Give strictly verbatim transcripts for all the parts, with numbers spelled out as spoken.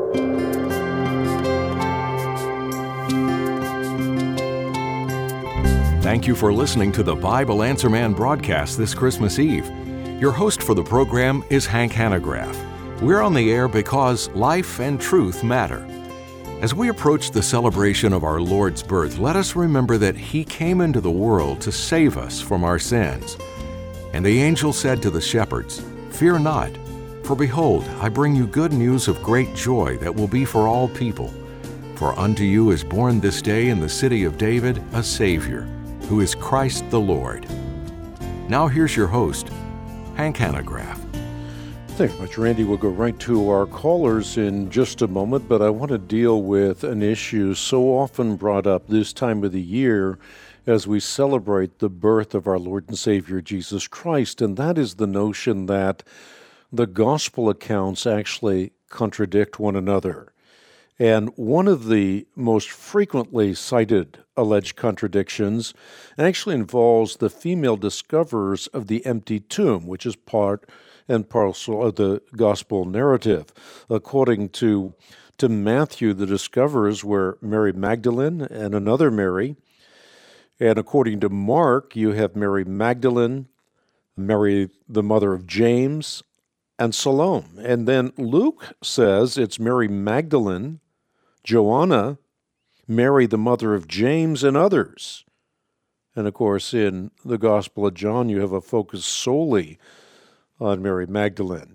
Thank you for listening to the Bible Answer Man broadcast this Christmas Eve. Your host for the program is Hank Hanegraaff. We're on the air because life and truth matter. As we approach the celebration of our Lord's birth, let us remember that He came into the world to save us from our sins. And the angel said to the shepherds, "Fear not, for behold, I bring you good news of great joy that will be for all people. For unto you is born this day in the city of David a Savior, who is Christ the Lord." Now here's your host, Hank Hanegraaff. Thanks much, Randy. We'll go right to our callers in just a moment, but I want to deal with an issue so often brought up this time of the year as we celebrate the birth of our Lord and Savior Jesus Christ, and that is the notion that the gospel accounts actually contradict one another. And one of the most frequently cited alleged contradictions actually involves the female discoverers of the empty tomb, which is part and parcel of the gospel narrative. According to, to Matthew, the discoverers were Mary Magdalene and another Mary. And according to Mark, you have Mary Magdalene, Mary, the mother of James, and Salome. And then Luke says it's Mary Magdalene, Joanna, Mary, the mother of James, and others. And of course, in the Gospel of John, you have a focus solely on Mary Magdalene.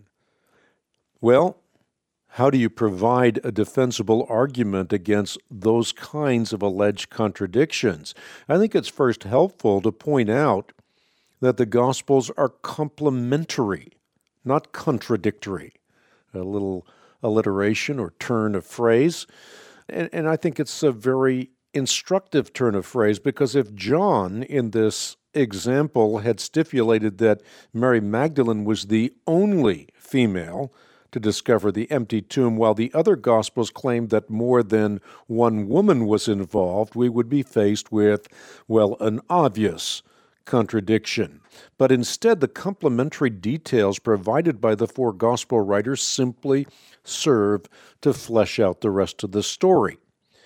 Well, how do you provide a defensible argument against those kinds of alleged contradictions? I think it's first helpful to point out that the Gospels are complementary, not contradictory. A little alliteration or turn of phrase. And, and I think it's a very instructive turn of phrase, because if John, in this example, had stipulated that Mary Magdalene was the only female to discover the empty tomb, while the other Gospels claimed that more than one woman was involved, we would be faced with, well, an obvious contradiction. But instead, the complementary details provided by the four Gospel writers simply serve to flesh out the rest of the story.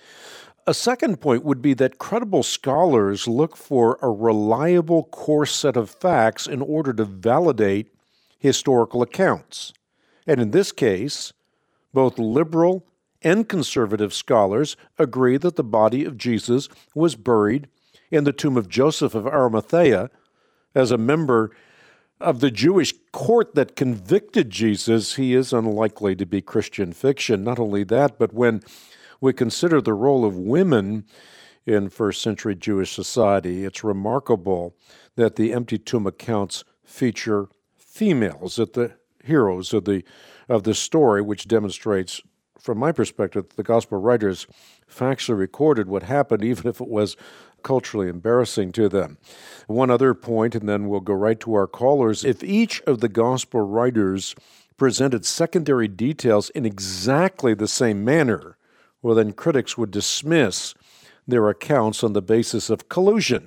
A second point would be that credible scholars look for a reliable core set of facts in order to validate historical accounts. And in this case, both liberal and conservative scholars agree that the body of Jesus was buried in the tomb of Joseph of Arimathea. As a member of the Jewish court that convicted Jesus, he is unlikely to be Christian fiction. Not only that, but when we consider the role of women in first century Jewish society, it's remarkable that the empty tomb accounts feature females as the heroes of the of the story, which demonstrates, from my perspective, that the gospel writers factually recorded what happened, even if it was culturally embarrassing to them. One other point, and then we'll go right to our callers. If each of the gospel writers presented secondary details in exactly the same manner, well, then critics would dismiss their accounts on the basis of collusion.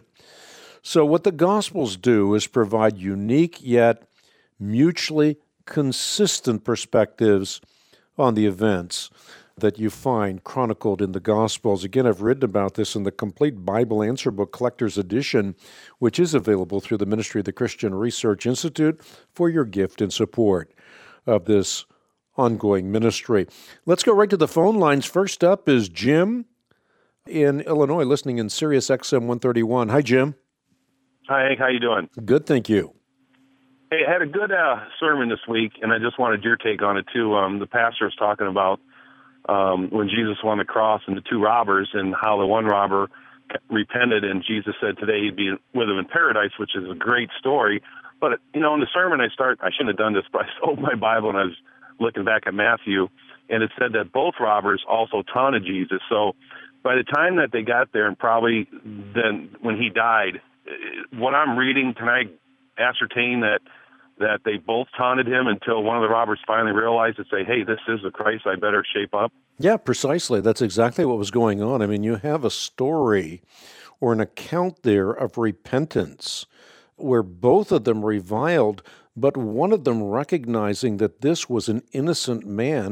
So what the Gospels do is provide unique yet mutually consistent perspectives on the events that you find chronicled in the Gospels. Again, I've written about this in the Complete Bible Answer Book Collector's Edition, which is available through the Ministry of the Christian Research Institute for your gift and support of this ongoing ministry. Let's go right to the phone lines. First up is Jim in Illinois, listening in Sirius X M one thirty-one. Hi, Jim. Hi, Hank. How you doing? Good, thank you. Hey, I had a good uh, sermon this week, and I just wanted your take on it, too. Um, the pastor was talking about um, when Jesus won the cross and the two robbers, and how the one robber repented, and Jesus said today he'd be with him in paradise, which is a great story. But, you know, in the sermon, I start, I shouldn't have done this, but I sold my Bible, and I was looking back at Matthew, and it said that both robbers also taunted Jesus. So by the time that they got there, and probably then when he died, what I'm reading, can I ascertain that that they both taunted him until one of the robbers finally realized to say, hey, this is the Christ, I better shape up? Yeah, precisely. That's exactly what was going on. I mean, you have a story or an account there of repentance where both of them reviled, but one of them recognizing that this was an innocent man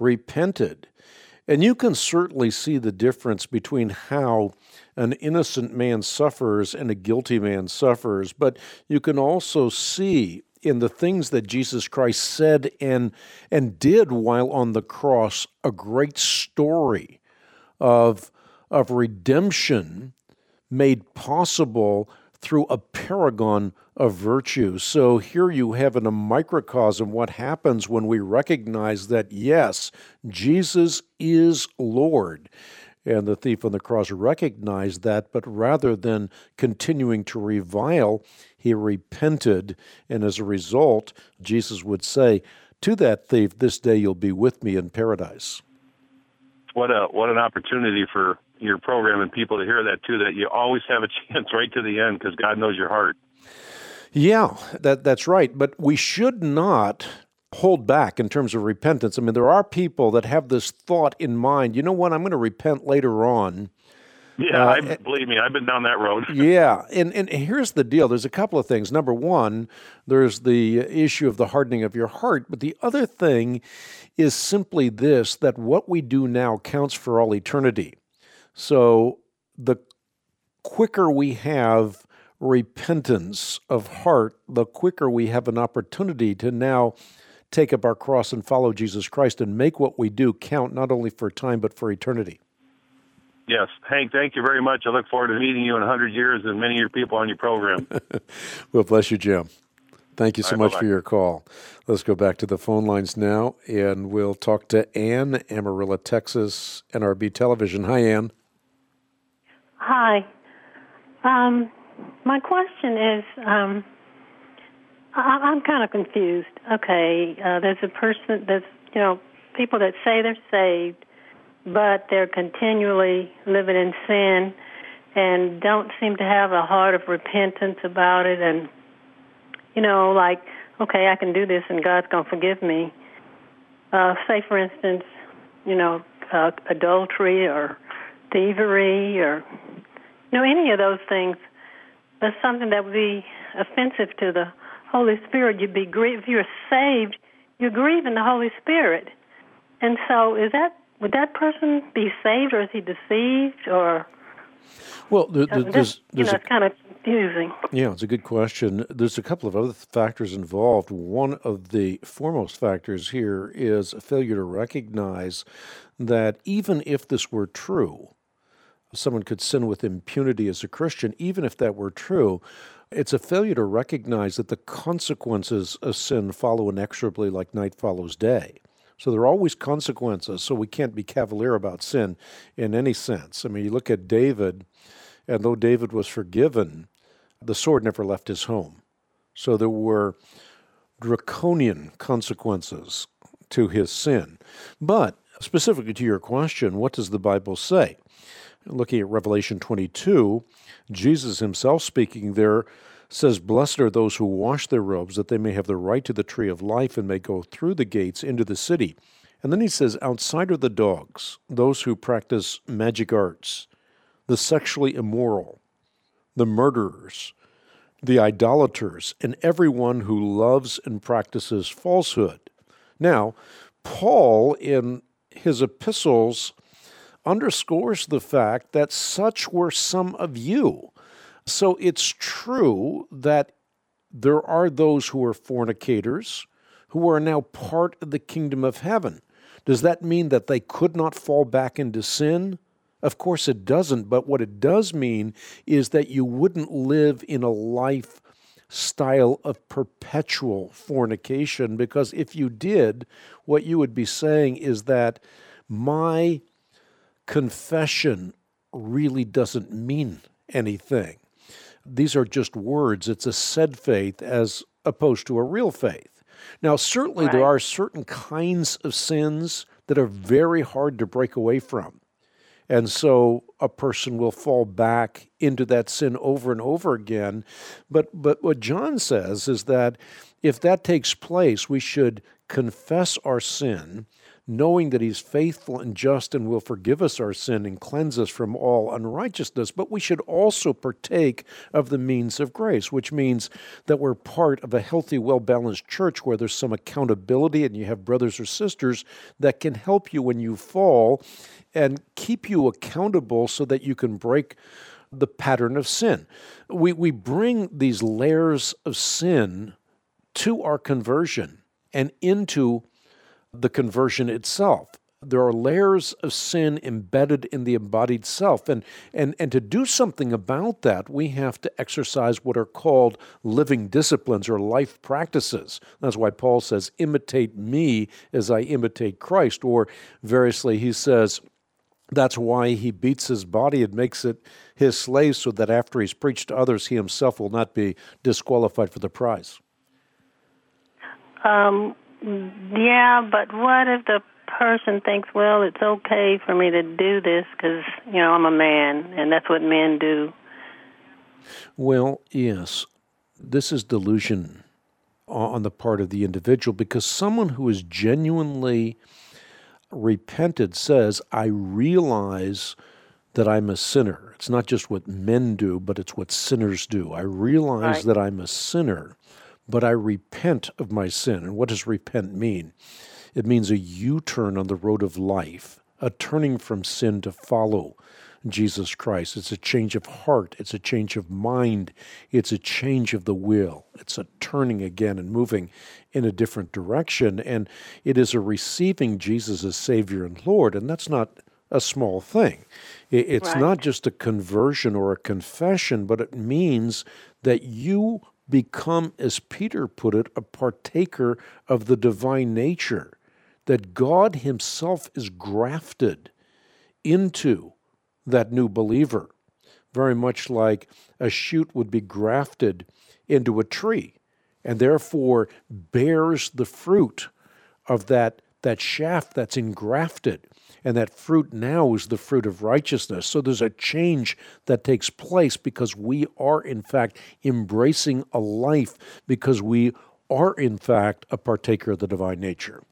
repented. And you can certainly see the difference between how an innocent man suffers and a guilty man suffers, but you can also see in the things that Jesus Christ said and and did while on the cross a great story of, of redemption made possible through a paragon of virtue. So here you have in a microcosm what happens when we recognize that, yes, Jesus is Lord. And the thief on the cross recognized that, but rather than continuing to revile, he repented. And as a result, Jesus would say to that thief, "This day you'll be with me in paradise." What a what an opportunity for your program and people to hear that too, that you always have a chance right to the end because God knows your heart. Yeah, that that's right. But we should not hold back in terms of repentance. I mean, there are people that have this thought in mind, you know what, I'm going to repent later on. Yeah, uh, I, believe me, I've been down that road. yeah, and, and here's the deal. There's a couple of things. Number one, there's the issue of the hardening of your heart. But the other thing is simply this, that what we do now counts for all eternity. So the quicker we have repentance of heart, the quicker we have an opportunity to now take up our cross and follow Jesus Christ and make what we do count not only for time but for eternity. Yes. Hank, thank you very much. I look forward to meeting you in one hundred years and many of your people on your program. Well, bless you, Jim. Thank you so All right, much bye-bye. for your call. Let's go back to the phone lines now, and we'll talk to Ann, Amarillo, Texas, N R B Television. Hi, Ann. Hi. Um, my question is, um, I, I'm kind of confused. Okay, uh, there's a person, there's, you know, people that say they're saved, but they're continually living in sin and don't seem to have a heart of repentance about it. And, you know, like, okay, I can do this and God's going to forgive me. Uh, say, for instance, you know, uh, adultery or thievery or, you know, any of those things. That's something that would be offensive to the Holy Spirit. You'd be grie- if you're saved, you're grieving the Holy Spirit. And so, is that would that person be saved, or is he deceived, or? Well, there, Uh, there's, this, you there's know, a, it's kind of confusing. yeah, it's a good question. There's a couple of other factors involved. One of the foremost factors here is a failure to recognize that even if this were true, someone could sin with impunity as a Christian. Even if that were true, it's a failure to recognize that the consequences of sin follow inexorably like night follows day. So there are always consequences, so we can't be cavalier about sin in any sense. I mean, you look at David, and though David was forgiven, the sword never left his home. So there were draconian consequences to his sin. But specifically to your question, what does the Bible say? Looking at Revelation twenty-two, Jesus himself speaking there says, "Blessed are those who wash their robes, that they may have the right to the tree of life and may go through the gates into the city." And then he says, "Outside are the dogs, those who practice magic arts, the sexually immoral, the murderers, the idolaters, and everyone who loves and practices falsehood." Now, Paul, in his epistles, underscores the fact that such were some of you. So it's true that there are those who are fornicators who are now part of the kingdom of heaven. Does that mean that they could not fall back into sin? Of course it doesn't, but what it does mean is that you wouldn't live in a lifestyle of perpetual fornication, because if you did, what you would be saying is that my confession really doesn't mean anything. These are just words. It's a said faith as opposed to a real faith. Now, certainly Right. there are certain kinds of sins that are very hard to break away from. And so a person will fall back into that sin over and over again. But but what John says is that if that takes place, we should confess our sin, knowing that He's faithful and just and will forgive us our sin and cleanse us from all unrighteousness. But we should also partake of the means of grace, which means that we're part of a healthy, well-balanced church where there's some accountability and you have brothers or sisters that can help you when you fall and keep you accountable so that you can break the pattern of sin. We, we bring these layers of sin to our conversion and into the conversion itself. There are layers of sin embedded in the embodied self. And, and, and to do something about that, we have to exercise what are called living disciplines or life practices. That's why Paul says, imitate me as I imitate Christ. Or variously, he says, that's why he beats his body and makes it his slave so that after he's preached to others, he himself will not be disqualified for the prize. Um, yeah, but what if the person thinks, well, it's okay for me to do this because, you know, I'm a man, and that's what men do? Well, yes, this is delusion on the part of the individual, because someone who is genuinely repented says, I realize that I'm a sinner. It's not just what men do, but it's what sinners do. I realize right. that I'm a sinner, but I repent of my sin. And what does repent mean? It means a U-turn on the road of life, a turning from sin to follow Jesus Christ. It's a change of heart. It's a change of mind. It's a change of the will. It's a turning again and moving in a different direction. And it is a receiving Jesus as Savior and Lord. And that's not a small thing. It's right. not just a conversion or a confession, but it means that you become, as Peter put it, a partaker of the divine nature, that God himself is grafted into that new believer, very much like a shoot would be grafted into a tree and therefore bears the fruit of that, that shaft that's engrafted. And that fruit now is the fruit of righteousness. So there's a change that takes place because we are, in fact, embracing a life because we are, in fact, a partaker of the divine nature.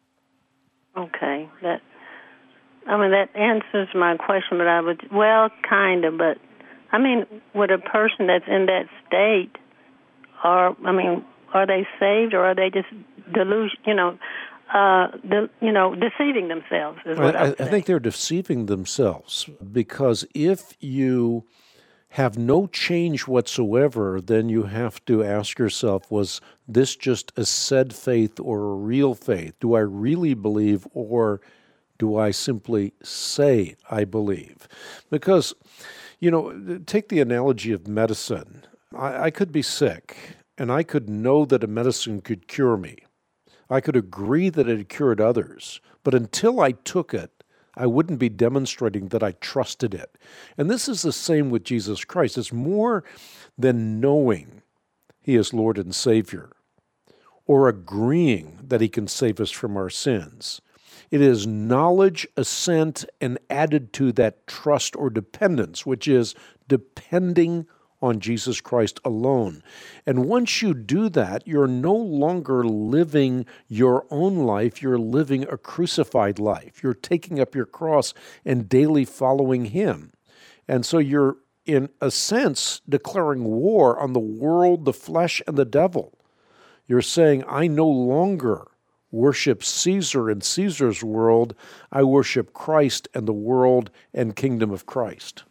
Okay. That, I mean, that answers my question, but I would, well, kind of, but, I mean, would a person that's in that state, or, I mean, are they saved or are they just delusion, you know, Uh, the, you know, deceiving themselves is what I, I'm I think they're deceiving themselves, because if you have no change whatsoever, then you have to ask yourself, was this just a said faith or a real faith? Do I really believe, or do I simply say I believe? Because, you know, take the analogy of medicine. I, I could be sick, and I could know that a medicine could cure me. I could agree that it had cured others, but until I took it, I wouldn't be demonstrating that I trusted it. And this is the same with Jesus Christ. It's more than knowing He is Lord and Savior or agreeing that He can save us from our sins. It is knowledge, assent, and added to that trust or dependence, which is depending on Jesus Christ alone. And once you do that, you're no longer living your own life, you're living a crucified life. You're taking up your cross and daily following Him. And so you're, in a sense, declaring war on the world, the flesh, and the devil. You're saying, I no longer worship Caesar and Caesar's world, I worship Christ and the world and kingdom of Christ.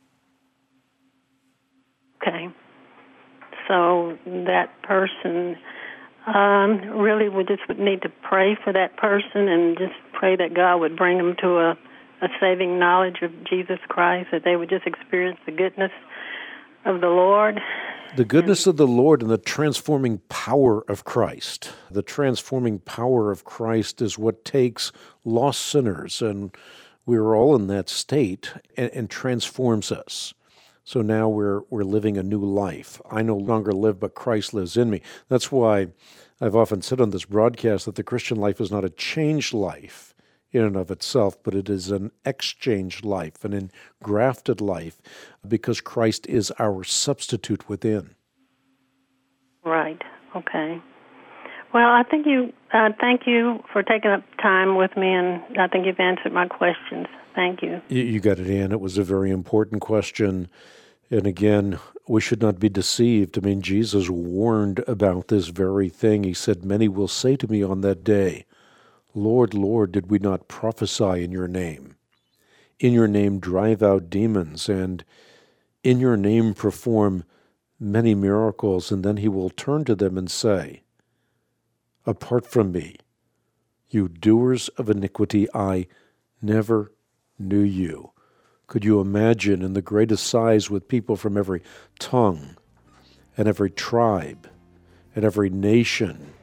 Okay. So that person um, really would just would need to pray for that person and just pray that God would bring them to a, a saving knowledge of Jesus Christ, that they would just experience the goodness of the Lord. The goodness of the Lord and the transforming power of Christ. The transforming power of Christ is what takes lost sinners, and we're all in that state, and, and transforms us. So now we're we're living a new life. I no longer live, but Christ lives in me. That's why I've often said on this broadcast that the Christian life is not a changed life in and of itself, but it is an exchanged life, an engrafted life, because Christ is our substitute within. Right. Okay. Well, I think you, uh, thank you for taking up time with me, and I think you've answered my questions. Thank you. You, you got it, Ann. It was a very important question. And again, we should not be deceived. I mean, Jesus warned about this very thing. He said, many will say to me on that day, Lord, Lord, did we not prophesy in your name? In your name drive out demons, and in your name perform many miracles. And then he will turn to them and say, apart from me, you doers of iniquity, I never knew you. Could you imagine in the greatest size with people from every tongue and every tribe and every nation,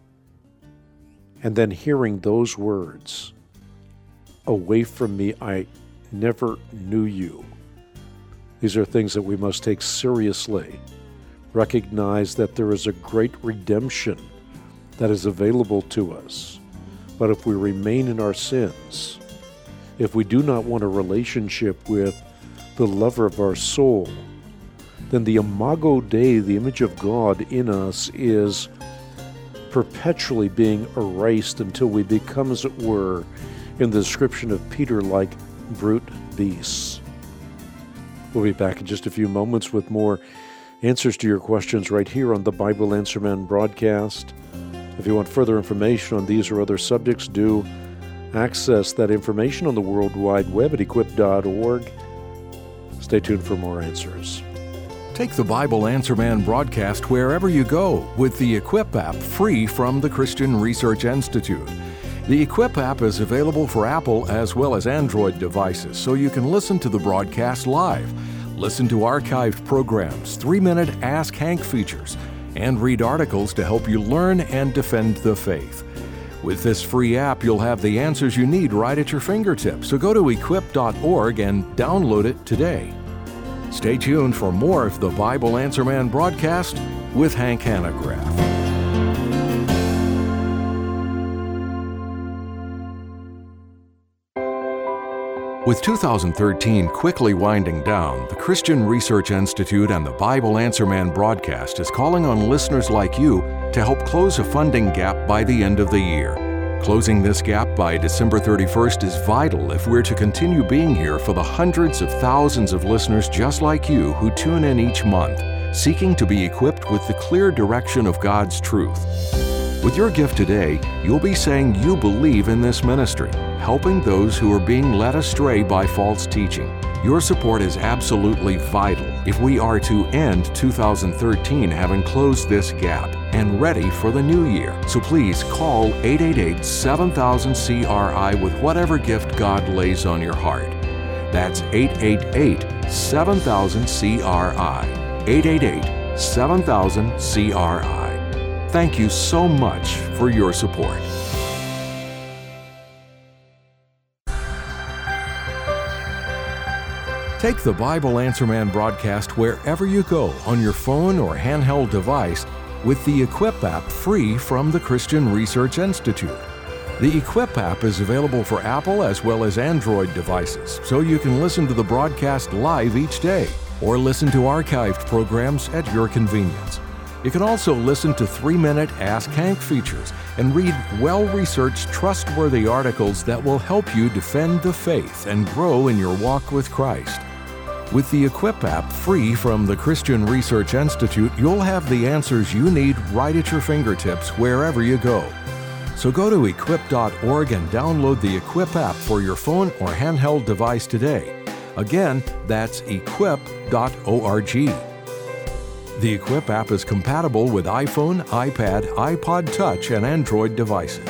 and then hearing those words, away from me, I never knew you. These are things that we must take seriously. Recognize that there is a great redemption that is available to us. But if we remain in our sins, if we do not want a relationship with the lover of our soul, then the imago Dei, the image of God in us, is perpetually being erased until we become, as it were, in the description of Peter, like brute beasts. We'll be back in just a few moments with more answers to your questions right here on the Bible Answer Man broadcast. If you want further information on these or other subjects, do access that information on the World Wide Web at equip dot org. Stay tuned for more answers. Take the Bible Answer Man broadcast wherever you go with the Equip app, free from the Christian Research Institute. The Equip app is available for Apple as well as Android devices, so you can listen to the broadcast live, listen to archived programs, three-minute Ask Hank features, and read articles to help you learn and defend the faith. With this free app, you'll have the answers you need right at your fingertips, so go to equip dot org and download it today. Stay tuned for more of the Bible Answer Man broadcast with Hank Hanegraaff. With two thousand thirteen quickly winding down, the Christian Research Institute and the Bible Answer Man broadcast is calling on listeners like you to help close a funding gap by the end of the year. Closing this gap by December thirty-first is vital if we're to continue being here for the hundreds of thousands of listeners just like you who tune in each month, seeking to be equipped with the clear direction of God's truth. With your gift today, you'll be saying you believe in this ministry, helping those who are being led astray by false teaching. Your support is absolutely vital if we are to end two thousand thirteen having closed this gap and ready for the new year. So please call eight eight eight, seven thousand, C R I with whatever gift God lays on your heart. That's eight eight eight, seven thousand, C R I. eight eight eight, seven thousand, C R I. Thank you so much for your support. Take the Bible Answer Man broadcast wherever you go on your phone or handheld device with the Equip app, free from the Christian Research Institute. The Equip app is available for Apple as well as Android devices, so you can listen to the broadcast live each day or listen to archived programs at your convenience. You can also listen to three-minute Ask Hank features and read well-researched, trustworthy articles that will help you defend the faith and grow in your walk with Christ. With the Equip app, free from the Christian Research Institute, you'll have the answers you need right at your fingertips wherever you go. So go to equip dot org and download the Equip app for your phone or handheld device today. Again, that's equip dot org. The Equip app is compatible with iPhone, iPad, iPod Touch, and Android devices.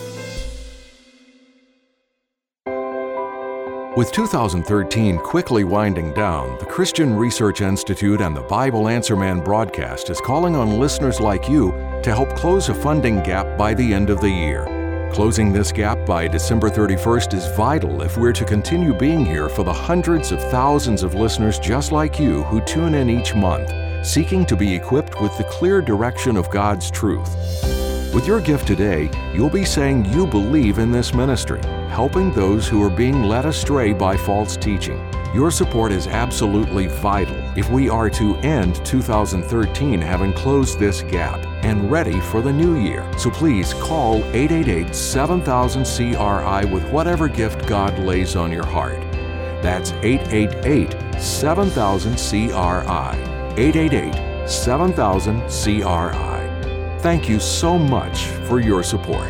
With two thousand thirteen quickly winding down, the Christian Research Institute and the Bible Answer Man broadcast is calling on listeners like you to help close a funding gap by the end of the year. Closing this gap by December thirty-first is vital if we're to continue being here for the hundreds of thousands of listeners just like you who tune in each month, seeking to be equipped with the clear direction of God's truth. With your gift today, you'll be saying you believe in this ministry, helping those who are being led astray by false teaching. Your support is absolutely vital if we are to end two thousand thirteen having closed this gap and ready for the new year. So please call eight eight eight, seven thousand, C R I with whatever gift God lays on your heart. That's eight eight eight, seven thousand, C R I. eight eight eight, seven thousand, C R I. Thank you so much for your support.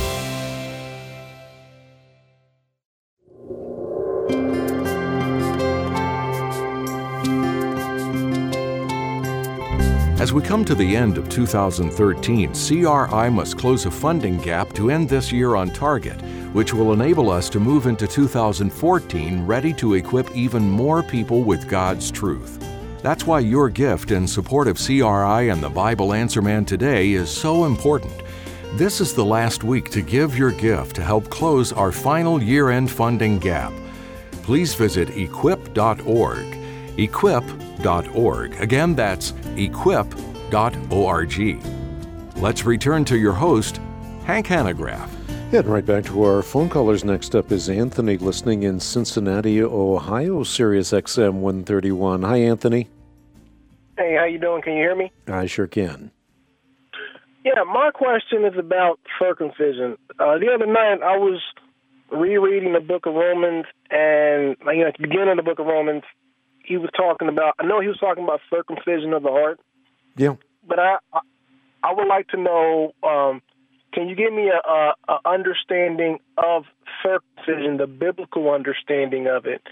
As we come to the end of two thousand thirteen, C R I must close a funding gap to end this year on target, which will enable us to move into two thousand fourteen ready to equip even more people with God's truth. That's why your gift in support of C R I and the Bible Answer Man today is so important. This is the last week to give your gift to help close our final year-end funding gap. Please visit equip dot org. equip dot org. Again, that's equip dot org. Let's return to your host, Hank Hanegraaff. Heading right back to our phone callers. Next up is Anthony, listening in Cincinnati, Ohio, Sirius X M one thirty-one. Hi, Anthony. Hey, how you doing? Can you hear me? I sure can. Yeah, my question is about circumcision. Uh, the other night, I was rereading the book of Romans, and you know, at the beginning of the book of Romans, he was talking about, I know he was talking about circumcision of the heart. Yeah. But I I, I would like to know, um, can you give me a, a, a understanding of circumcision, the biblical understanding of it,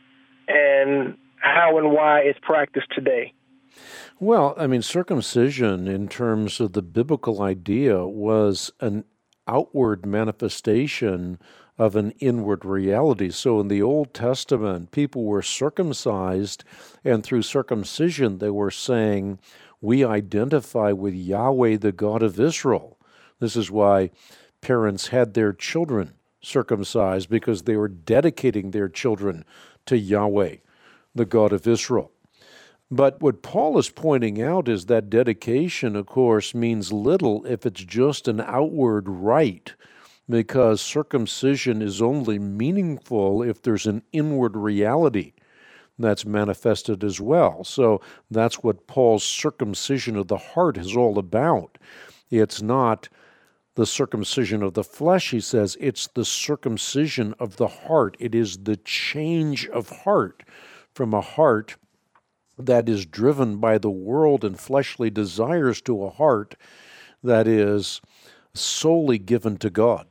and how and why it's practiced today? Well, I mean, circumcision, in terms of the biblical idea, was an outward manifestation of an inward reality. So in the Old Testament, people were circumcised, and through circumcision, they were saying, we identify with Yahweh, the God of Israel. This is why parents had their children circumcised, because they were dedicating their children to Yahweh, the God of Israel. But what Paul is pointing out is that dedication, of course, means little if it's just an outward rite, because circumcision is only meaningful if there's an inward reality that's manifested as well. So that's what Paul's circumcision of the heart is all about. It's not the circumcision of the flesh, he says, it's the circumcision of the heart. It is the change of heart from a heart that is driven by the world and fleshly desires to a heart that is solely given to God.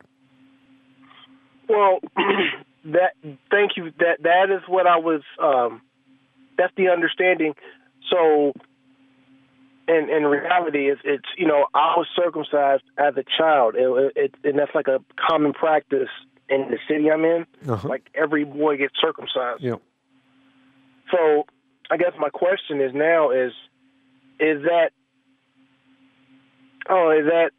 Well, that thank you. That that is what I was. Um, that's the understanding. So, in in reality, it's, it's you know I was circumcised as a child, it, it, and that's like a common practice in the city I'm in. Uh-huh. Like every boy gets circumcised. Yeah. So, I guess my question is now is is that oh is that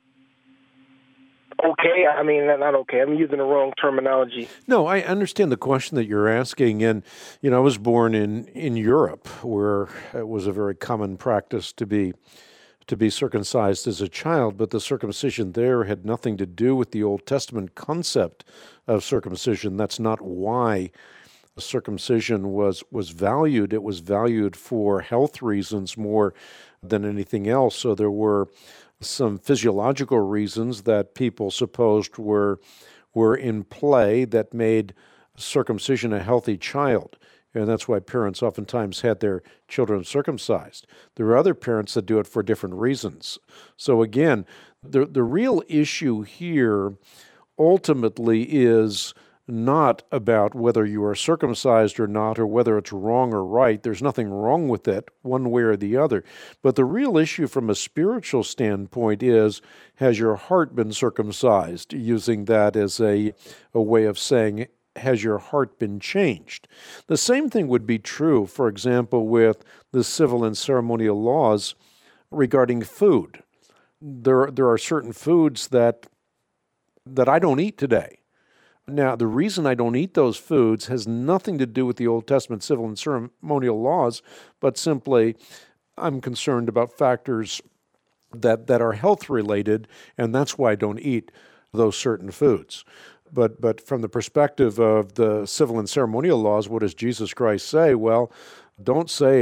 okay? I mean, not okay. I'm using the wrong terminology. No, I understand the question that you're asking. And, you know, I was born in, in Europe, where it was a very common practice to be to be circumcised as a child, but the circumcision there had nothing to do with the Old Testament concept of circumcision. That's not why circumcision was, was valued. It was valued for health reasons more than anything else. So there were some physiological reasons that people supposed were were in play that made circumcision a healthy child. And that's why parents oftentimes had their children circumcised. There are other parents that do it for different reasons. So again, the the real issue here ultimately is not about whether you are circumcised or not, or whether it's wrong or right. There's nothing wrong with it, one way or the other. But the real issue from a spiritual standpoint is, has your heart been circumcised? Using that as a, a way of saying, has your heart been changed? The same thing would be true, for example, with the civil and ceremonial laws regarding food. There, there are certain foods that that I don't eat today. Now, the reason I don't eat those foods has nothing to do with the Old Testament civil and ceremonial laws, but simply I'm concerned about factors that, that are health-related, and that's why I don't eat those certain foods. But but from the perspective of the civil and ceremonial laws, what does Jesus Christ say? Well, don't say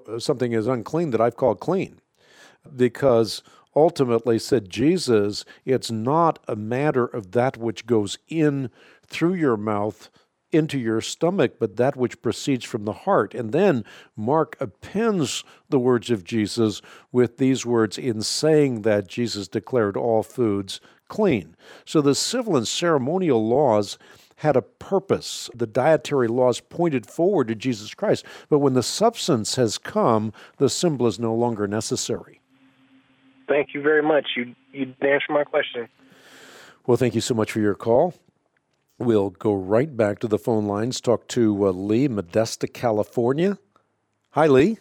something is unclean that I've called clean. Because ultimately, said Jesus, it's not a matter of that which goes in through your mouth into your stomach, but that which proceeds from the heart. And then Mark appends the words of Jesus with these words in saying that Jesus declared all foods clean. So the civil and ceremonial laws had a purpose. The dietary laws pointed forward to Jesus Christ. But when the substance has come, the symbol is no longer necessary. Thank you very much. You you answered my question. Well, thank you so much for your call. We'll go right back to the phone lines, talk to uh, Lee, Modesto, California. Hi, Lee.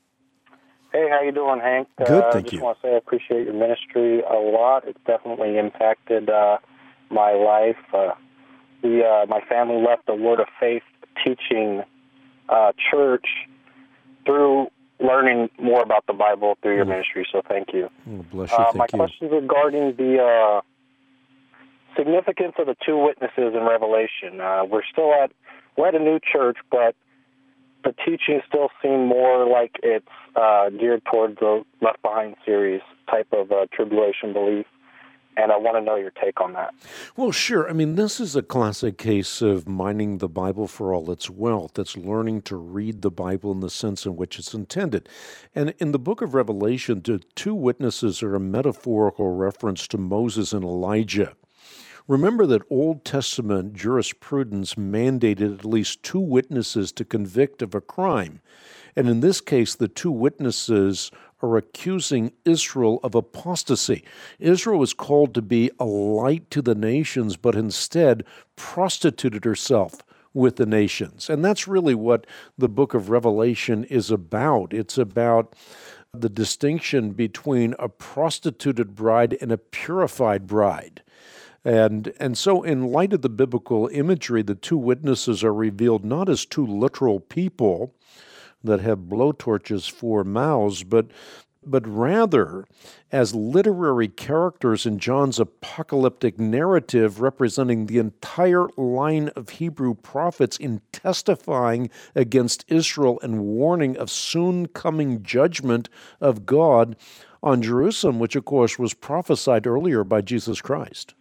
Hey, how you doing, Hank? Good, uh, thank just you. Just want to say I appreciate your ministry a lot. It's definitely impacted uh, my life. Uh, we, uh, my family left the Word of Faith teaching uh, church through learning more about the Bible through your mm. ministry, so thank you. Oh, bless you, uh, thank my you. question is regarding the uh, significance of the two witnesses in Revelation. Uh, we're still at, we're at a new church, but the teaching still seem more like it's uh, geared towards the Left Behind series type of uh, tribulation belief. And I want to know your take on that. Well, sure. I mean, this is a classic case of mining the Bible for all its wealth. It's learning to read the Bible in the sense in which it's intended. And in the book of Revelation, the two witnesses are a metaphorical reference to Moses and Elijah. Remember that Old Testament jurisprudence mandated at least two witnesses to convict of a crime. And in this case, the two witnesses are accusing Israel of apostasy. Israel was called to be a light to the nations, but instead prostituted herself with the nations. And that's really what the book of Revelation is about. It's about the distinction between a prostituted bride and a purified bride. And and so in light of the biblical imagery, the two witnesses are revealed not as two literal people that have blowtorches for mouths, but but rather as literary characters in John's apocalyptic narrative representing the entire line of Hebrew prophets in testifying against Israel and warning of soon coming judgment of God on Jerusalem, which of course was prophesied earlier by Jesus Christ.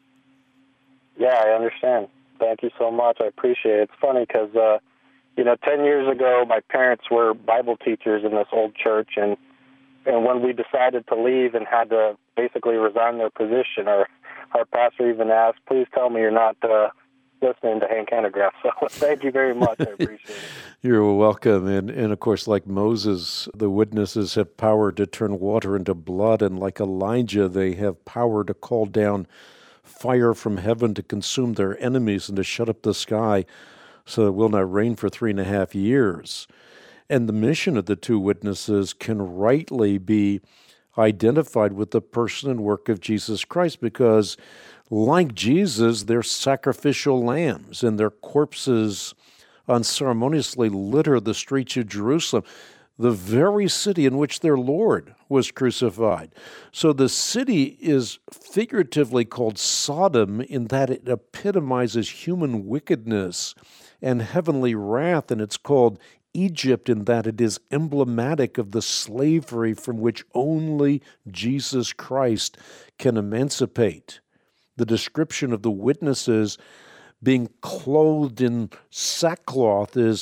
Yeah, I understand. Thank you so much. I appreciate it. It's funny because, uh, you know, ten years ago, my parents were Bible teachers in this old church, and and when we decided to leave and had to basically resign their position, our, our pastor even asked, please tell me you're not uh, listening to Hank Hanegraaff. So thank you very much. I appreciate it. You're welcome. And, and, of course, like Moses, the witnesses have power to turn water into blood, and like Elijah, they have power to call down fire from heaven to consume their enemies and to shut up the sky so it will not rain for three and a half years. And the mission of the two witnesses can rightly be identified with the person and work of Jesus Christ because, like Jesus, they're sacrificial lambs, and their corpses unceremoniously litter the streets of Jerusalem, the very city in which their Lord was crucified. So the city is figuratively called Sodom in that it epitomizes human wickedness and heavenly wrath, and it's called Egypt in that it is emblematic of the slavery from which only Jesus Christ can emancipate. The description of the witnesses being clothed in sackcloth is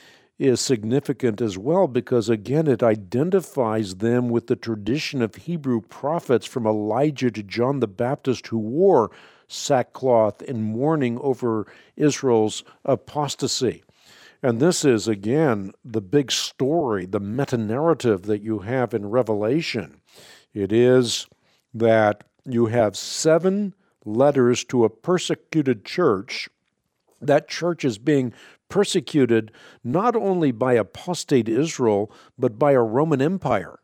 is significant as well because, again, it identifies them with the tradition of Hebrew prophets from Elijah to John the Baptist who wore sackcloth in mourning over Israel's apostasy. And this is, again, the big story, the meta-narrative that you have in Revelation. It is that you have seven letters to a persecuted church. That church is being persecuted not only by apostate Israel, but by a Roman Empire.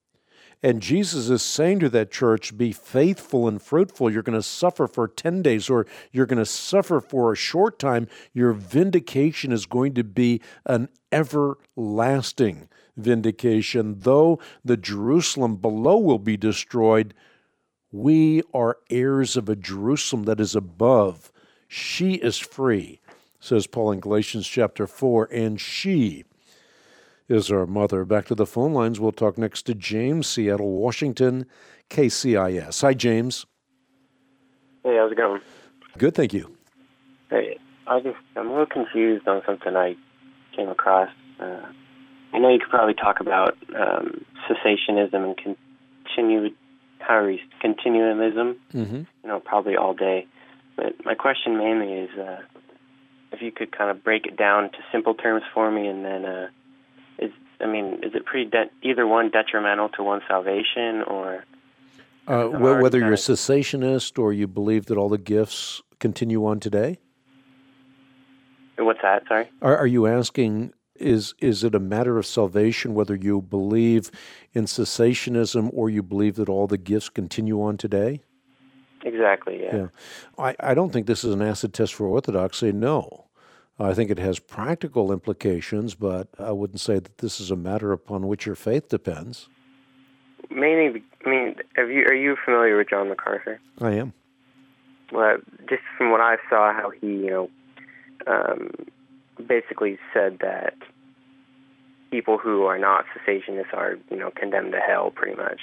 And Jesus is saying to that church, be faithful and fruitful. You're going to suffer for ten days, or you're going to suffer for a short time. Your vindication is going to be an everlasting vindication. Though the Jerusalem below will be destroyed, we are heirs of a Jerusalem that is above. She is free, says Paul in Galatians chapter four, and she is our mother. Back to the phone lines. We'll talk next to James, Seattle, Washington, K C I S. Hi, James. Hey, how's it going? Good, thank you. Hey, I just, I'm a little confused on something I came across. Uh, I know you could probably talk about um, cessationism and continued, how is continualism, mm-hmm. you know, probably all day. But my question mainly is uh, if you could kind of break it down to simple terms for me, and then, uh, is I mean, is it pretty de- either one detrimental to one's salvation, or uh, well, whether you're a cessationist or you believe that all the gifts continue on today? What's that? Sorry. Are, are you asking? Is is it a matter of salvation whether you believe in cessationism or you believe that all the gifts continue on today? Exactly, yeah. yeah. I, I don't think this is an acid test for orthodoxy, no. I think it has practical implications, but I wouldn't say that this is a matter upon which your faith depends. Mainly, I mean, have you, are you familiar with John MacArthur? I am. Well, just from what I saw, how he, you know, um, basically said that people who are not cessationists are, you know, condemned to hell, pretty much.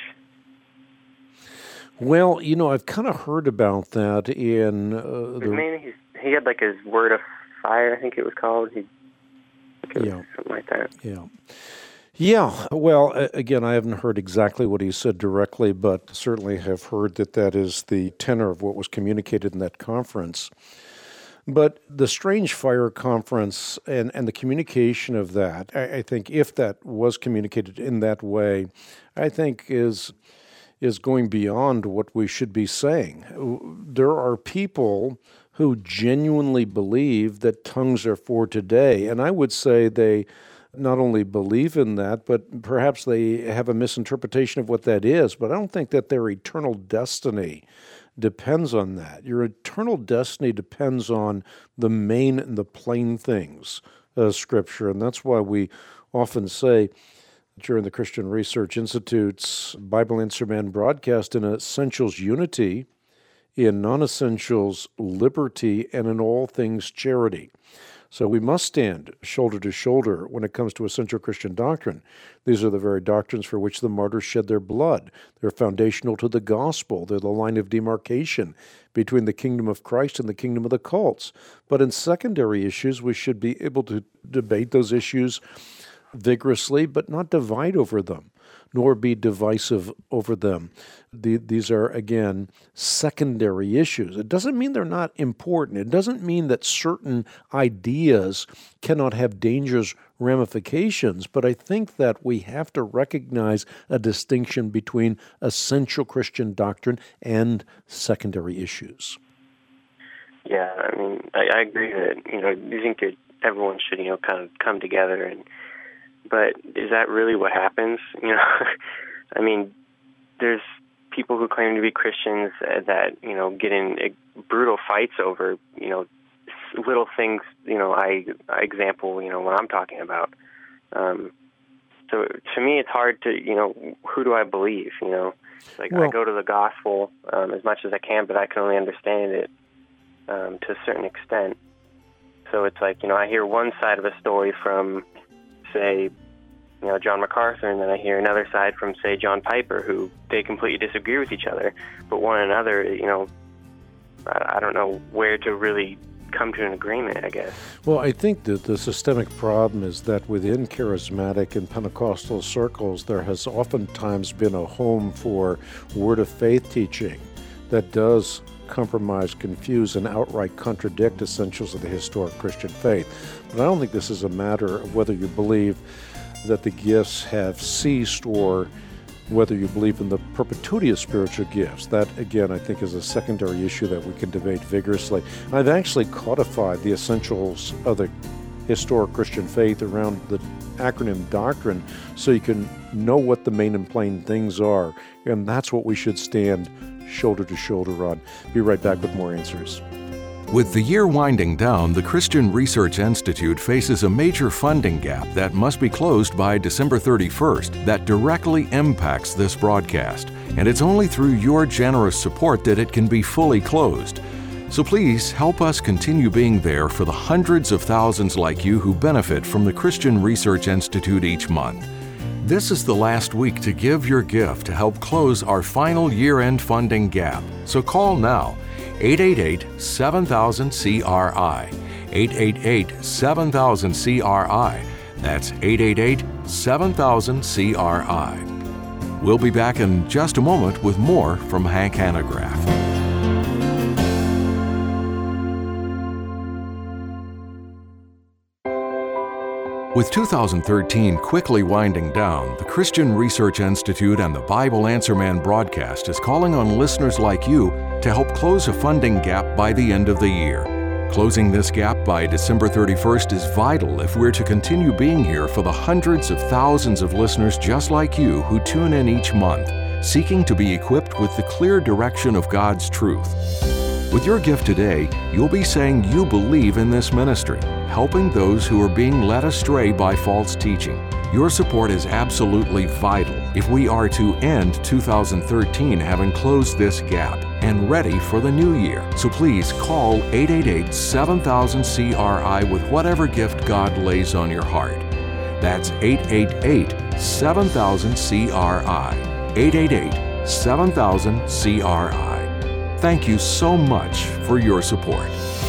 Well, you know, I've kind of heard about that in... Uh, the... Mainly he's, he had, like, his Word of Fire, I think it was called. He, it yeah. was something like that. Yeah. Yeah, well, again, I haven't heard exactly what he said directly, but certainly have heard that that is the tenor of what was communicated in that conference. But the Strange Fire Conference and, and the communication of that, I, I think if that was communicated in that way, I think is is going beyond what we should be saying. There are people who genuinely believe that tongues are for today, and I would say they not only believe in that, but perhaps they have a misinterpretation of what that is, but I don't think that their eternal destiny depends on that. Your eternal destiny depends on the main and the plain things of Scripture, and that's why we often say during the Christian Research Institute's Bible Answer Man broadcast, in essentials unity, in non-essentials liberty, and in all things charity. So we must stand shoulder to shoulder when it comes to essential Christian doctrine. These are the very doctrines for which the martyrs shed their blood. They're foundational to the gospel. They're the line of demarcation between the kingdom of Christ and the kingdom of the cults. But in secondary issues, we should be able to debate those issues vigorously, but not divide over them, nor be divisive over them. The, these are, again, secondary issues. It doesn't mean they're not important. It doesn't mean that certain ideas cannot have dangerous ramifications, but I think that we have to recognize a distinction between essential Christian doctrine and secondary issues. Yeah, I mean, I, I agree that, you know, you think that everyone should, you know, kind of come together and But is that really what happens? You know, I mean, there's people who claim to be Christians that, you know, get in brutal fights over, you know, little things, you know, I, I example, you know, what I'm talking about. Um, so to me, it's hard to, you know, who do I believe, you know? Like, well, I go to the gospel um, as much as I can, but I can only understand it um, to a certain extent. So it's like, you know, I hear one side of a story from, say, you know, John MacArthur, and then I hear another side from, say, John Piper, who they completely disagree with each other. But one another, you know, I, I don't know where to really come to an agreement, I guess. Well, I think that the systemic problem is that within charismatic and Pentecostal circles, there has oftentimes been a home for word of faith teaching that does compromise, confuse, and outright contradict essentials of the historic Christian faith. But I don't think this is a matter of whether you believe that the gifts have ceased or whether you believe in the perpetuity of spiritual gifts. That, again, I think is a secondary issue that we can debate vigorously. I've actually codified the essentials of the historic Christian faith around the acronym doctrine so you can know what the main and plain things are, and that's what we should stand shoulder to shoulder on. Be right back with more answers. With the year winding down, the Christian Research Institute faces a major funding gap that must be closed by December thirty-first that directly impacts this broadcast, and it's only through your generous support that it can be fully closed. So please help us continue being there for the hundreds of thousands like you who benefit from the Christian Research Institute each month. This is the last week to give your gift to help close our final year-end funding gap. So call now, eight eight eight, seven thousand, C R I, eight eight eight, seven thousand, C R I. That's eight eight eight, seven thousand, C R I. We'll be back in just a moment with more from Hank Hanegraaff. With two thousand thirteen quickly winding down, the Christian Research Institute and the Bible Answer Man broadcast is calling on listeners like you to help close a funding gap by the end of the year. Closing this gap by December thirty-first is vital if we're to continue being here for the hundreds of thousands of listeners just like you who tune in each month, seeking to be equipped with the clear direction of God's truth. With your gift today, you'll be saying you believe in this ministry, helping those who are being led astray by false teaching. Your support is absolutely vital if we are to end two thousand thirteen having closed this gap and ready for the new year. So please call eight eight eight, seven thousand, C R I with whatever gift God lays on your heart. That's eight eight eight, seven thousand, C R I, eight eight eight, seven thousand, C R I. Thank you so much for your support.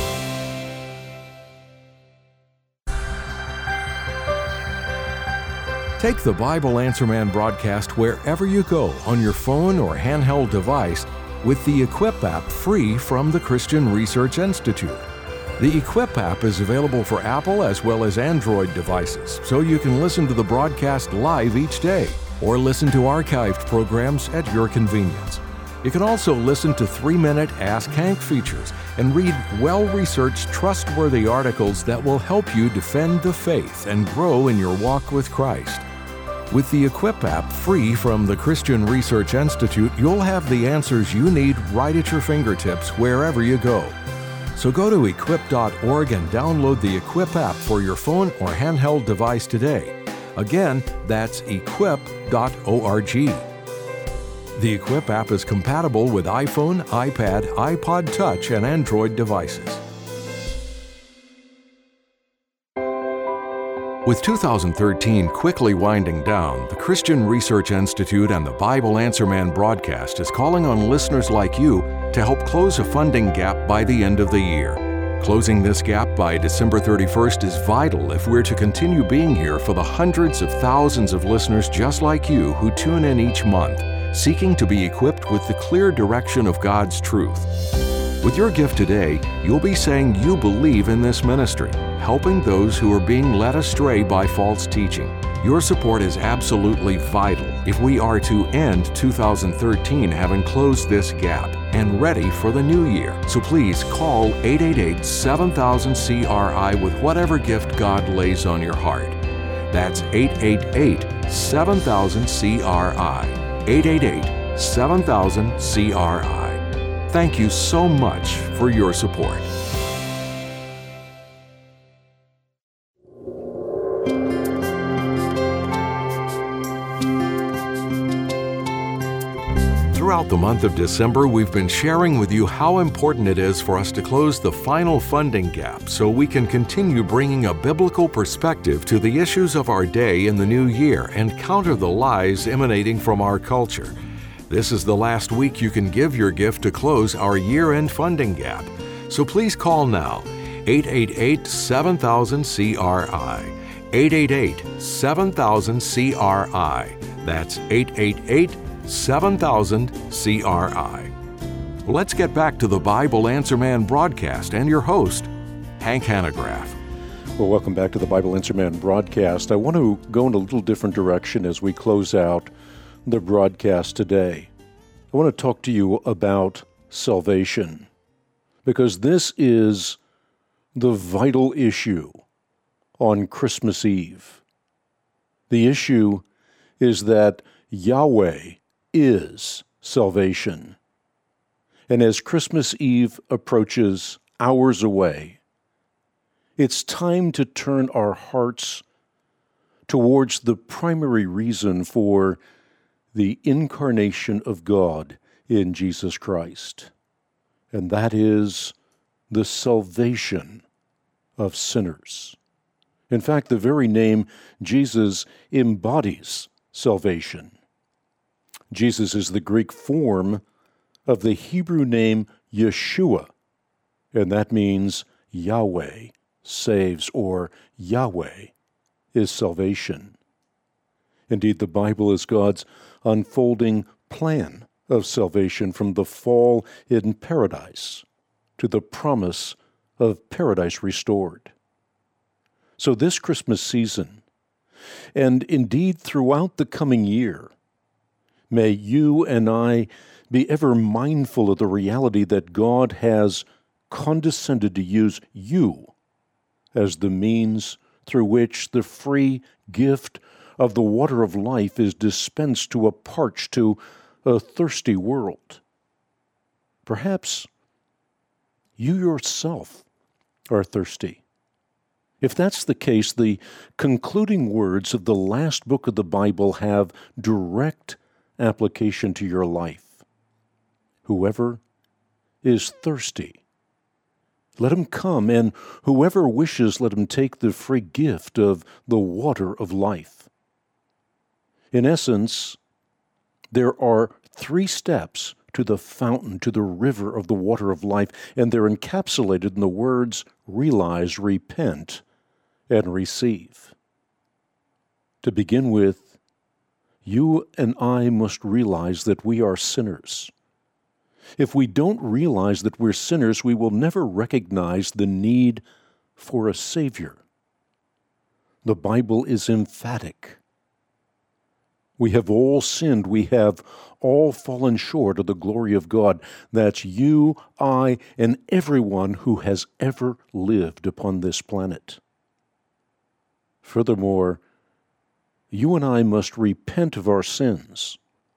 Take the Bible Answer Man broadcast wherever you go on your phone or handheld device with the Equip app free from the Christian Research Institute. The Equip app is available for Apple as well as Android devices, so you can listen to the broadcast live each day or listen to archived programs at your convenience. You can also listen to three-minute Ask Hank features and read well-researched, trustworthy articles that will help you defend the faith and grow in your walk with Christ. With the Equip app free from the Christian Research Institute, you'll have the answers you need right at your fingertips wherever you go. So go to equip dot org and download the Equip app for your phone or handheld device today. Again, that's equip dot org. The Equip app is compatible with iPhone, iPad, iPod Touch, and Android devices. With two thousand thirteen quickly winding down, the Christian Research Institute and the Bible Answer Man broadcast is calling on listeners like you to help close a funding gap by the end of the year. Closing this gap by December thirty-first is vital if we're to continue being here for the hundreds of thousands of listeners just like you who tune in each month, seeking to be equipped with the clear direction of God's truth. With your gift today, you'll be saying you believe in this ministry, helping those who are being led astray by false teaching. Your support is absolutely vital if we are to end two thousand thirteen having closed this gap and ready for the new year. So please call eight eight eight, seven thousand, C R I with whatever gift God lays on your heart. That's eight eight eight, seven thousand, C R I, eight eight eight, seven thousand, C R I. Thank you so much for your support. Throughout the month of December, we've been sharing with you how important it is for us to close the final funding gap so we can continue bringing a biblical perspective to the issues of our day in the new year and counter the lies emanating from our culture. This is the last week you can give your gift to close our year-end funding gap. So please call now, eight eight eight, seven thousand, C R I, eight eight eight, seven thousand, C R I. That's eight eight eight, seven thousand, C R I. Let's get back to the Bible Answer Man broadcast and your host, Hank Hanegraaff. Well, welcome back to the Bible Answer Man broadcast. I want to go in a little different direction as we close out the broadcast today. I want to talk to you about salvation, because this is the vital issue on Christmas Eve. The issue is that Yahweh is salvation. And as Christmas Eve approaches hours away, it's time to turn our hearts towards the primary reason for the incarnation of God in Jesus Christ, and that is the salvation of sinners. In fact, the very name Jesus embodies salvation. Jesus is the Greek form of the Hebrew name Yeshua, and that means Yahweh saves, or Yahweh is salvation. Indeed, the Bible is God's unfolding plan of salvation from the fall in paradise to the promise of paradise restored. So this Christmas season, and indeed throughout the coming year, may you and I be ever mindful of the reality that God has condescended to use you as the means through which the free gift of the water of life is dispensed to a parched, to a thirsty world. Perhaps you yourself are thirsty. If that's the case, the concluding words of the last book of the Bible have direct application to your life. Whoever is thirsty, let him come, and whoever wishes, let him take the free gift of the water of life. In essence, there are three steps to the fountain, to the river of the water of life, and they're encapsulated in the words, realize, repent, and receive. To begin with, you and I must realize that we are sinners. If we don't realize that we're sinners, we will never recognize the need for a Savior. The Bible is emphatic. We have all sinned. We have all fallen short of the glory of God. That's you, I, and everyone who has ever lived upon this planet. Furthermore, you and I must repent of our sins.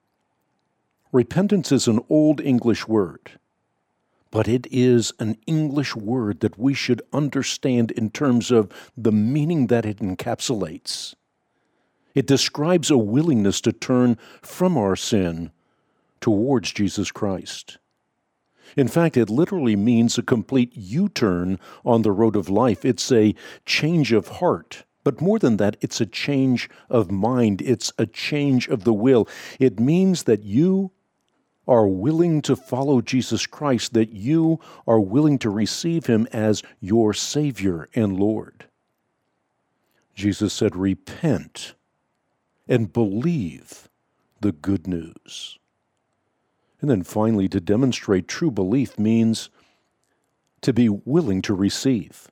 Repentance is an old English word, but it is an English word that we should understand in terms of the meaning that it encapsulates. It describes a willingness to turn from our sin towards Jesus Christ. In fact, it literally means a complete U-turn on the road of life. It's a change of heart. But more than that, it's a change of mind. It's a change of the will. It means that you are willing to follow Jesus Christ, that you are willing to receive Him as your Savior and Lord. Jesus said, repent and believe the good news. And then finally, to demonstrate true belief means to be willing to receive.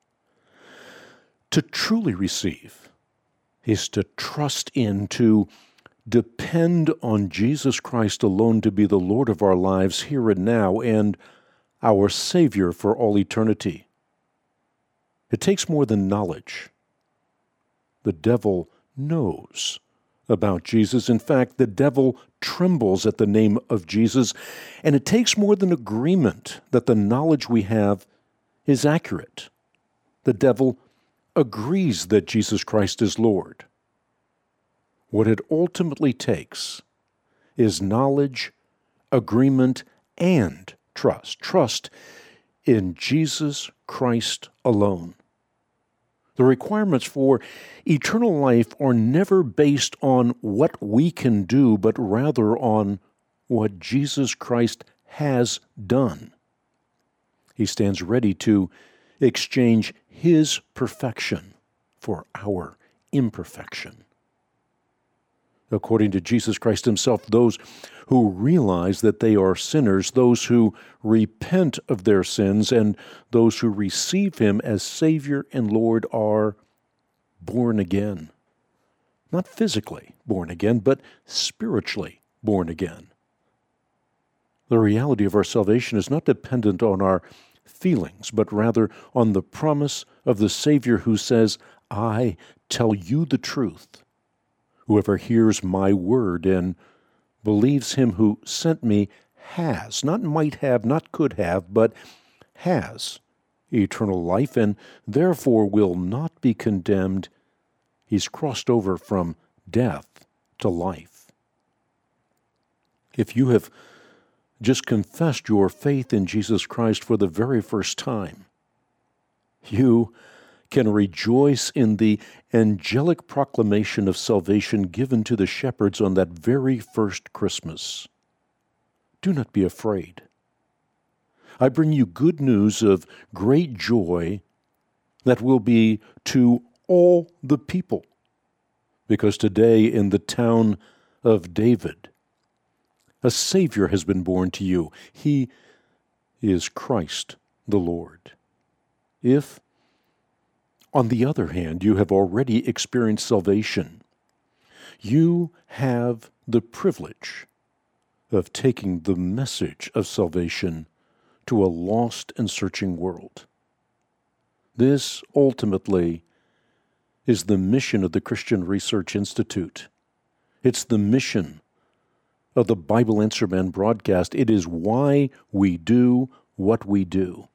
To truly receive is to trust in, to depend on Jesus Christ alone to be the Lord of our lives here and now and our Savior for all eternity. It takes more than knowledge. The devil knows about Jesus. In fact, the devil trembles at the name of Jesus, and it takes more than agreement that the knowledge we have is accurate. The devil agrees that Jesus Christ is Lord. What it ultimately takes is knowledge, agreement, and trust. Trust in Jesus Christ alone. The requirements for eternal life are never based on what we can do, but rather on what Jesus Christ has done. He stands ready to exchange His perfection for our imperfection. According to Jesus Christ Himself, those who realize that they are sinners, those who repent of their sins, and those who receive Him as Savior and Lord are born again. Not physically born again, but spiritually born again. The reality of our salvation is not dependent on our feelings, but rather on the promise of the Savior who says, I tell you the truth. Whoever hears my word and believes Him who sent me has, not might have, not could have, but has eternal life, and therefore will not be condemned. He's crossed over from death to life. If you have just confessed your faith in Jesus Christ for the very first time, you can rejoice in the angelic proclamation of salvation given to the shepherds on that very first Christmas. Do not be afraid. I bring you good news of great joy that will be to all the people, because today in the town of David, a Savior has been born to you. He is Christ the Lord. If, on the other hand, you have already experienced salvation, you have the privilege of taking the message of salvation to a lost and searching world. This, ultimately, is the mission of the Christian Research Institute. It's the mission of the Bible Answer Man broadcast. It is why we do what we do.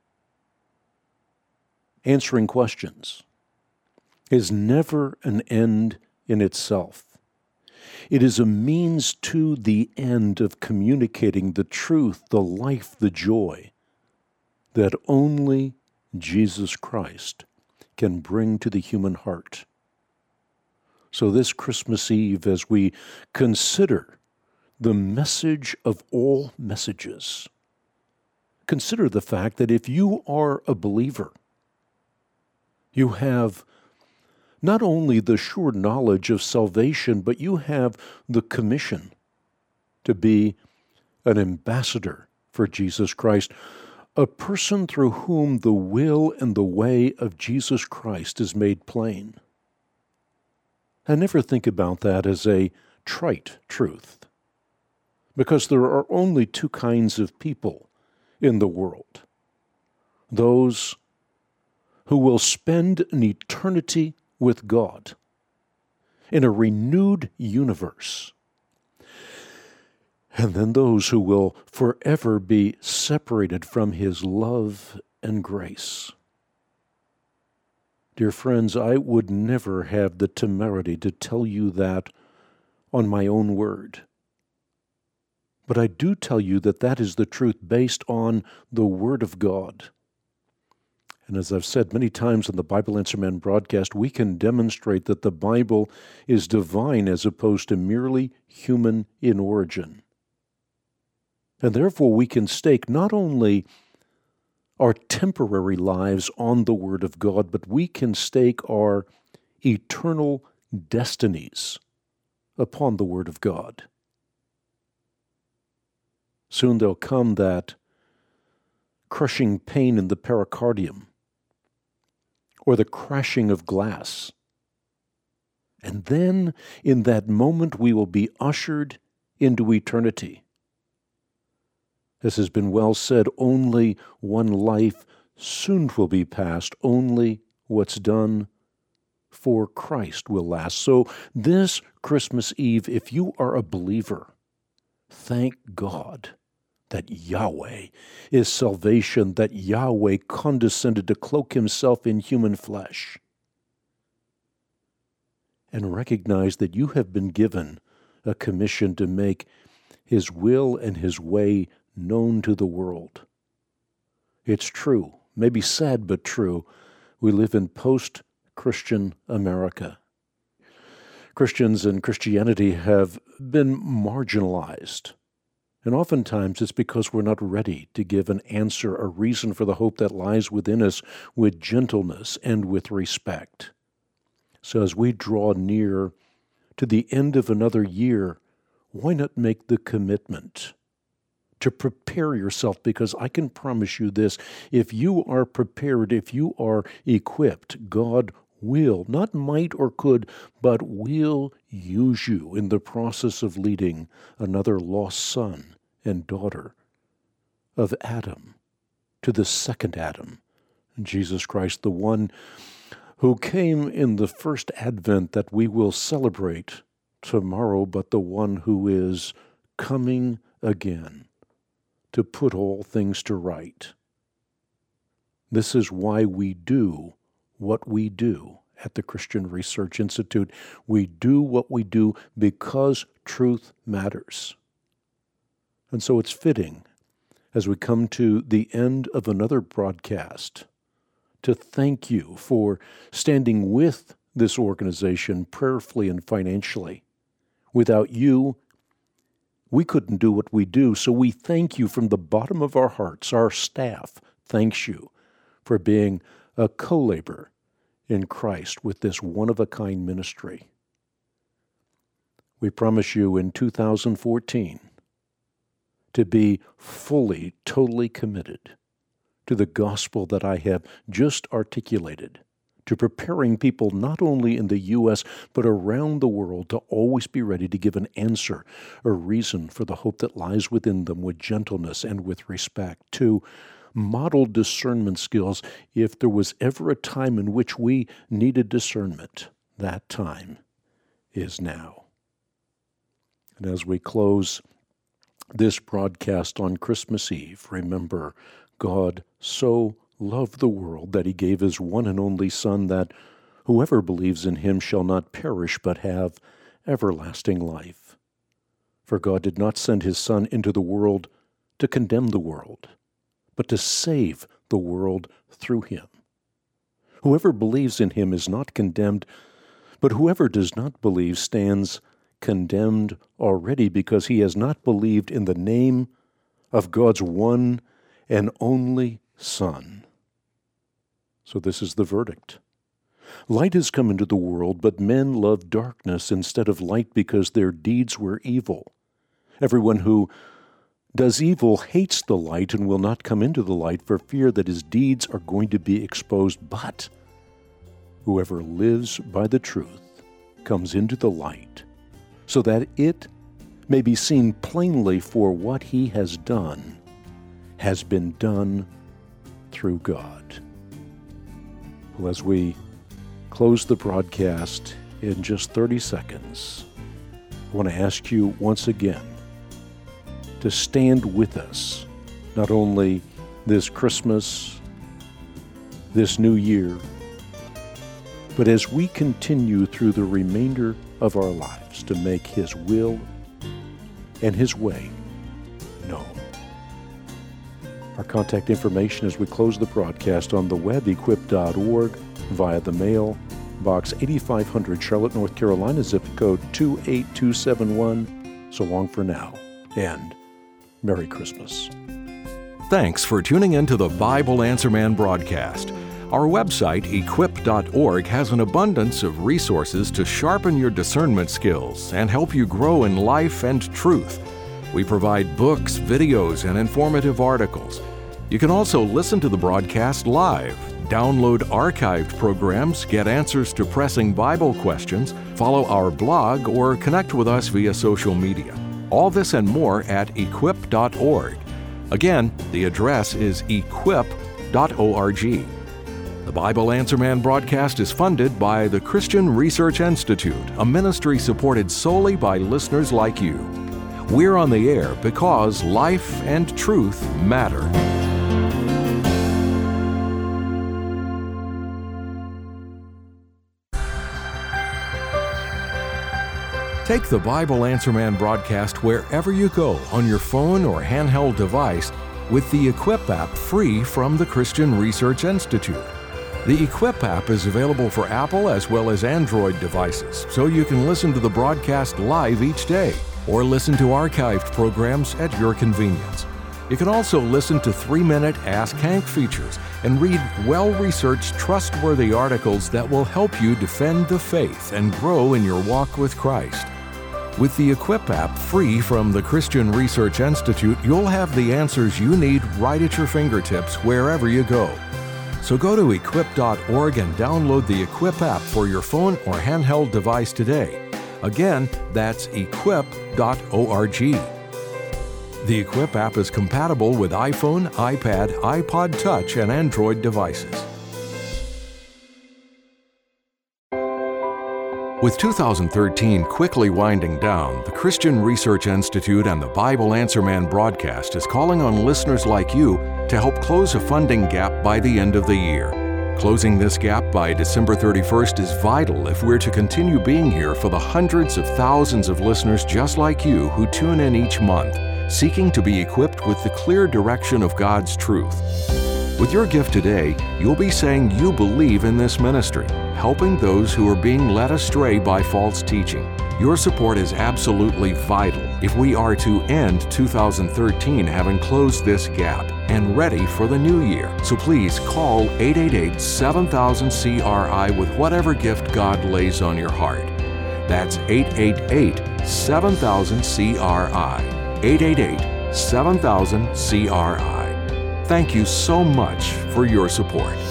Answering questions is never an end in itself. It is a means to the end of communicating the truth, the life, the joy that only Jesus Christ can bring to the human heart. So this Christmas Eve, as we consider the message of all messages, consider the fact that if you are a believer, you have not only the sure knowledge of salvation, but you have the commission to be an ambassador for Jesus Christ, a person through whom the will and the way of Jesus Christ is made plain. I never think about that as a trite truth, because there are only two kinds of people in the world: those who will spend an eternity with God in a renewed universe, and then those who will forever be separated from His love and grace. Dear friends, I would never have the temerity to tell you that on my own word. But I do tell you that that is the truth based on the Word of God. And as I've said many times in the Bible Answer Man broadcast, we can demonstrate that the Bible is divine as opposed to merely human in origin. And therefore we can stake not only our temporary lives on the Word of God, but we can stake our eternal destinies upon the Word of God. Soon there'll come that crushing pain in the pericardium, or the crashing of glass. And then, in that moment, we will be ushered into eternity. As has been well said, only one life soon will be passed. Only what's done for Christ will last. So this Christmas Eve, if you are a believer, thank God that Yahweh is salvation, that Yahweh condescended to cloak Himself in human flesh. And recognize that you have been given a commission to make His will and His way known to the world. It's true, maybe sad but true, we live in post-Christian America. Christians and Christianity have been marginalized. And oftentimes it's because we're not ready to give an answer, a reason for the hope that lies within us with gentleness and with respect. So as we draw near to the end of another year, why not make the commitment to prepare yourself? Because I can promise you this, if you are prepared, if you are equipped, God will, not might or could, but will use you in the process of leading another lost son and daughter of Adam to the second Adam, Jesus Christ, the one who came in the first advent that we will celebrate tomorrow, but the one who is coming again to put all things to right. This is why we do what we do at the Christian Research Institute. We do what we do because truth matters. And so it's fitting, as we come to the end of another broadcast, to thank you for standing with this organization prayerfully and financially. Without you, we couldn't do what we do, so we thank you from the bottom of our hearts. Our staff thanks you for being a co-laborer in Christ with this one-of-a-kind ministry. We promise you in two thousand fourteen to be fully, totally committed to the gospel that I have just articulated, to preparing people not only in the U S but around the world to always be ready to give an answer, a reason for the hope that lies within them with gentleness and with respect, to model discernment skills. If there was ever a time in which we needed discernment, that time is now. And as we close this broadcast on Christmas Eve, remember, God so loved the world that he gave his one and only Son, that whoever believes in him shall not perish but have everlasting life. For God did not send his Son into the world to condemn the world, but to save the world through him. Whoever believes in him is not condemned, but whoever does not believe stands condemned already, because he has not believed in the name of God's one and only Son. So this is the verdict. Light has come into the world, but men love darkness instead of light because their deeds were evil. Everyone who does evil hates the light and will not come into the light for fear that his deeds are going to be exposed. But whoever lives by the truth comes into the light, so that it may be seen plainly for what he has done has been done through God. Well, as we close the broadcast in just thirty seconds, I want to ask you once again to stand with us, not only this Christmas, this new year, but as we continue through the remainder of our lives to make his will and his way known. Our contact information as we close the broadcast on the web, equip dot org, via the mail, Box eighty-five hundred, Charlotte, North Carolina, zip code two eight two seven one. So long for now, and Merry Christmas. Thanks for tuning in to the Bible Answer Man broadcast. Our website, equip dot org, has an abundance of resources to sharpen your discernment skills and help you grow in life and truth. We provide books, videos, and informative articles. You can also listen to the broadcast live, download archived programs, get answers to pressing Bible questions, follow our blog, or connect with us via social media. All this and more at equip dot org. Again, the address is equip dot org. The Bible Answer Man broadcast is funded by the Christian Research Institute, a ministry supported solely by listeners like you. We're on the air because life and truth matter. Take the Bible Answer Man broadcast wherever you go on your phone or handheld device with the Equip app, free from the Christian Research Institute. The Equip app is available for Apple as well as Android devices, so you can listen to the broadcast live each day or listen to archived programs at your convenience. You can also listen to three-minute Ask Hank features and read well-researched, trustworthy articles that will help you defend the faith and grow in your walk with Christ. With the Equip app, free from the Christian Research Institute, you'll have the answers you need right at your fingertips wherever you go. So go to equip dot org and download the Equip app for your phone or handheld device today. Again, that's equip dot org. The Equip app is compatible with iPhone, iPad, iPod Touch, and Android devices. With two thousand thirteen quickly winding down, the Christian Research Institute and the Bible Answer Man broadcast is calling on listeners like you to help close a funding gap by the end of the year. Closing this gap by December thirty-first is vital if we're to continue being here for the hundreds of thousands of listeners just like you who tune in each month seeking to be equipped with the clear direction of God's truth. With your gift today, you'll be saying you believe in this ministry, helping those who are being led astray by false teaching. Your support is absolutely vital if we are to end two thousand thirteen having closed this gap and ready for the new year. So please call eight eight eight, seven thousand, C R I with whatever gift God lays on your heart. That's eight eight eight, seven thousand, C R I. eight eight eight, seven thousand, C R I. Thank you so much for your support.